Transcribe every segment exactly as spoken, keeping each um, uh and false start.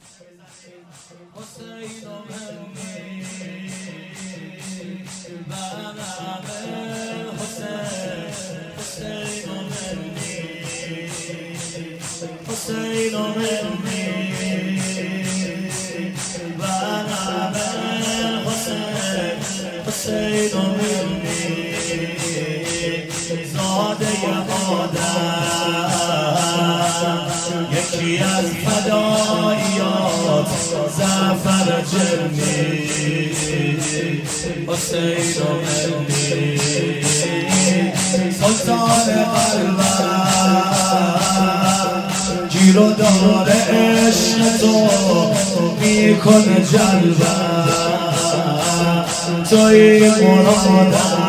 حسین منی بنام حسین حسین منی حسین منی بنام حسین حسین منی زاده آدم یکی از فداییات زعفر جرمی حسین منی سلطان قلبم گیر و دار عشق تو میکنه جلبم توی مرادم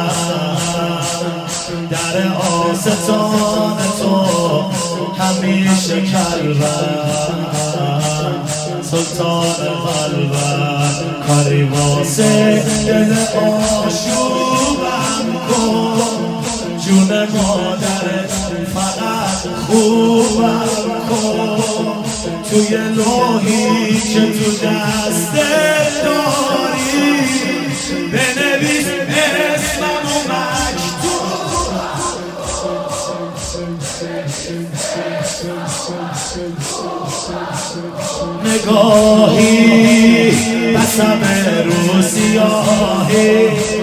در آستان تو همیشه کلبم سلطان قلبم کاری واسه دل آشوبم کن جون مادرت فقط خوبم کن توی لوحی که تو دستت داری بنویس اسمم و مکتوب نگاهی بسم رو سیاهی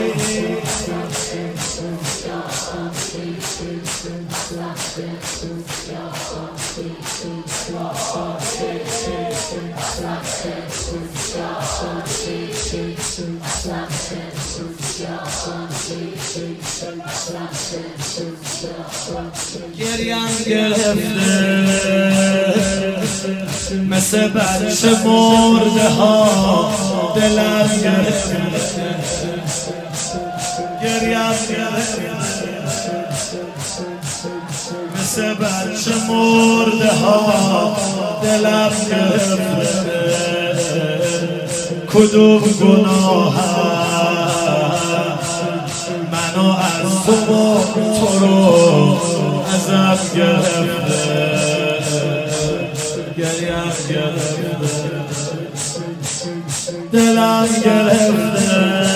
گریم گرفته مثل بچه مرده ها دلم گرفته گریم گرفته مثل بچه مرده ها دلم گرفته کدوم گناهم منو از تو و تو رو ازم گرفته گریم گرفته دلم گرفته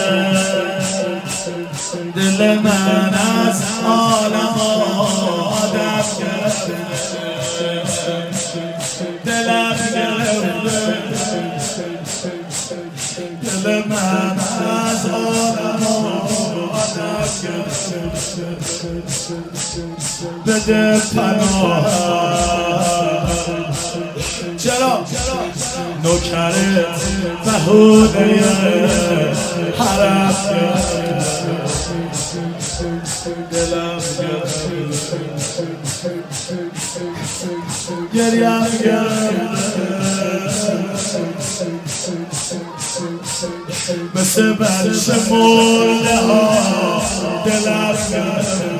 دل من از عالم آدم گرفته دلم گرفته دل من از عالم آدم گرفته بده پناهم چرا نوکرت بهونه حرم گرفته دلم گرفته گریم گرفته مثل بچه مرده ها دلم گرفته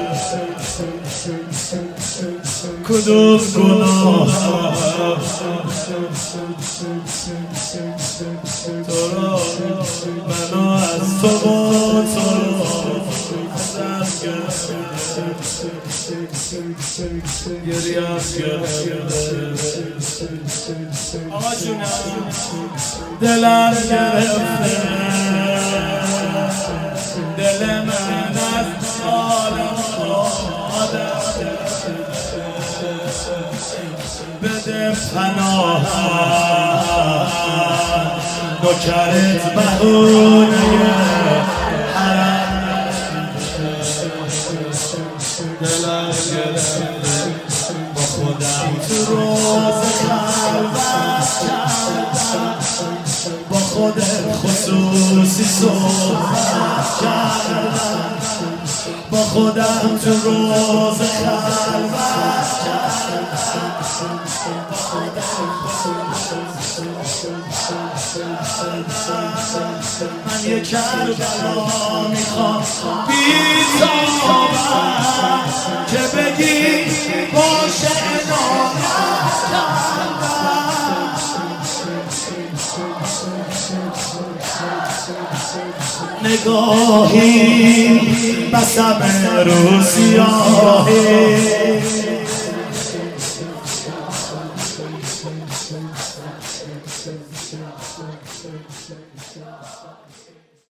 کدوم گناهم تو را منو از تو و تو ازم گرفته گریم گرفته آقا جونم دلم گرفته دل من از عالم آدم بده پناهم نوکرت بهونه حرم دلم گرفته با خودم تو روز خلوت کردم با خودت خصوصی صحبت کردم با خودم تو روز خلوت کردم من یه کربلا میخوام بی‌تابم که بگی باشه عنایت کردم نگاهی بسم رو سیاهی say, say, say, say, say, say, say, say, say, say.